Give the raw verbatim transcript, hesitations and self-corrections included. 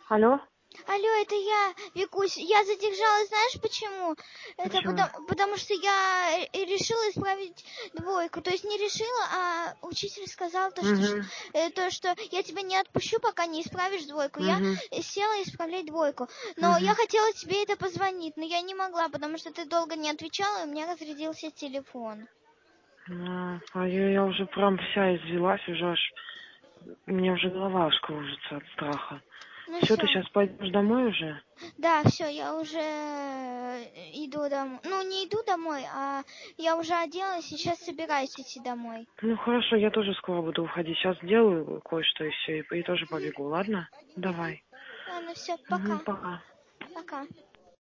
Алло? Алло, это я, Викусь. Я задержалась, знаешь почему? Это Почему? потому, потому что я решила исправить двойку. То есть не решила, а учитель сказал то, что, Угу. то, что я тебя не отпущу, пока не исправишь двойку. Я Угу. села исправлять двойку. Но Угу. я хотела тебе это позвонить, но я не могла, потому что ты долго не отвечала, и у меня разрядился телефон. А, а я, я уже прям вся извелась, уже аж... Мне уже голова аж кружится от страха. Ну Все, ты все. сейчас пойдешь домой уже? Да, все, я уже иду домой. Ну, не иду домой, а я уже оделась, сейчас собираюсь идти домой. Ну хорошо, я тоже скоро буду уходить. Сейчас сделаю кое-что и все, и, и тоже побегу, ладно? Давай. Ладно, все, Угу, пока. пока. Пока.